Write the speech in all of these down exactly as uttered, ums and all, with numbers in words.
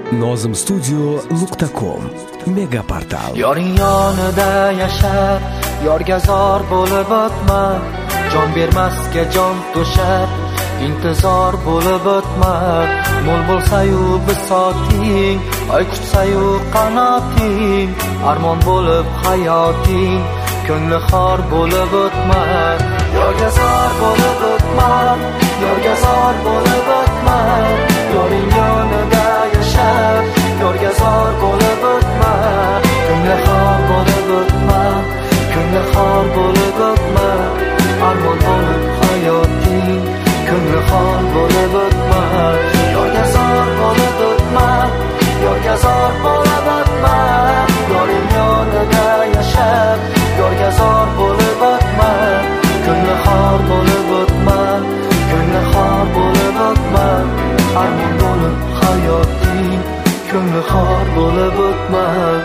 nozim studio nuqta com mega portal. Yoring yonida yashab, yorga zor bo'lib o'tma, jon bermasga jon to'shab, intizor bo'lib o'tma. Mo'l bo'lsa-yu bisoting, oy kutsa-yu qanoting, armon bo'lib hayoting, ko'ngli xor bo'lib o'tma. Yorga zor bo'lib o'tma, yorga zor bo'lib o'tma. Yoring yonida yashab, yorga zor bo'lib o'tma. Ko'ngli xor bo'lib o'tma, ko'ngli xor bo'lib o'tma. Armon bo'lib hayoting, ko'ngli xor bo'lib o'tma. Yorga zor bo'lib o'tma, yorga zor bo'lib o'tma. Yoring yonida yashab, yorga zor bo'lib o'tma. Ko'ngli xor bo'lib o'tma, ko'ngli xor bo'lib o'tma. Armon bo'lib hayoting, ko'ngli xor bo'lib o'tma.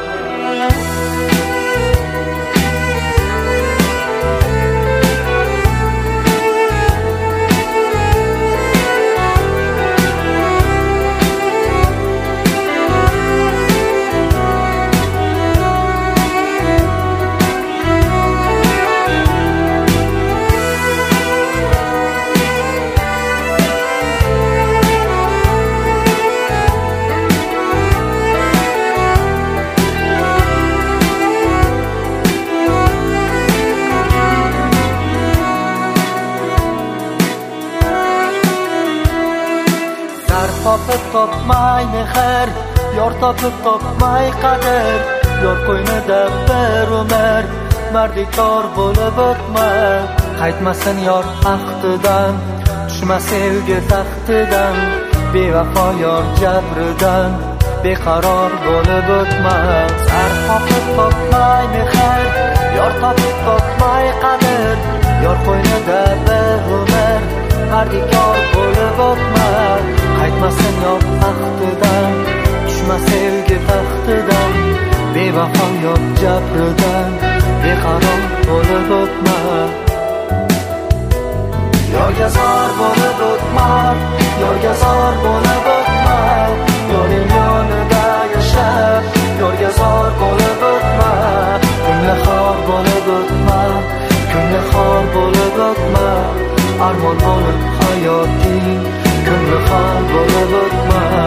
Topib topmay mehr, yor topib topmay qadr. Yor qo'ynida bir umr, mardikor bo'lib o'tma. Qaytmasin yor ahdidan, tushmas elga taxtidan. Bevafo yor jabridan, beqaror bo'lib o'tma. Zar topib topmay mehr, yor topib topmay qadr. Yor qo'ynida bir umr, mardikor bo'lib o'tma. Qaytmasin yor ahdidan, tushmas elga taxtidan. Bevafo yor jabridan, beqaror bo'lib o'tma. Yorga zor bo'lib o'tma, yorga zor bo'lib o'tma. Yoring yonida yashab, yorga zor bo'lib o'tma. Ko'ngli xor bo'lib o'tma, ko'ngli xor bo'lib o'tma. Armon bo'lib hayoting, ko'ngli xor bo'lib o'tma.